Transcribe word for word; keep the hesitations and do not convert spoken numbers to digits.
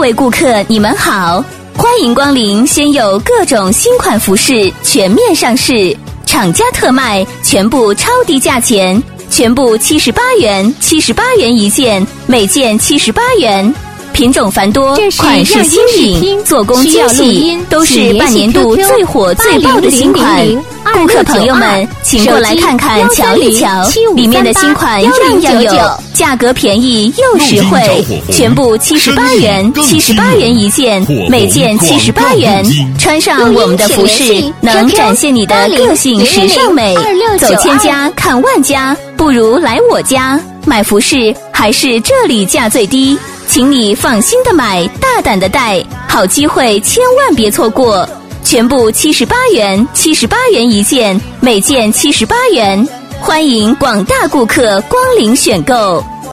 位顾客，你们好，欢迎光临先有各种新款服饰全面上市，厂家特卖，全部超低价钱，全部七十八元，七十八元一件，每件七十八元。品种繁多，款式新颖，做工精细，都是半年度最火最爆的新款。顾客朋友们，请过来看看瞧一瞧，里面的新款样样有，价格便宜又实惠，全部七十八元，七十八元一件，每件七十八元。穿上我们的服饰，能展现你的个性时尚美。走千家看万家，不如来我家买服饰，还是这里价最低。请你放心的买，大胆的戴，好机会千万别错过！全部七十八元，七十八元一件，每件七十八元。欢迎广大顾客光临选购。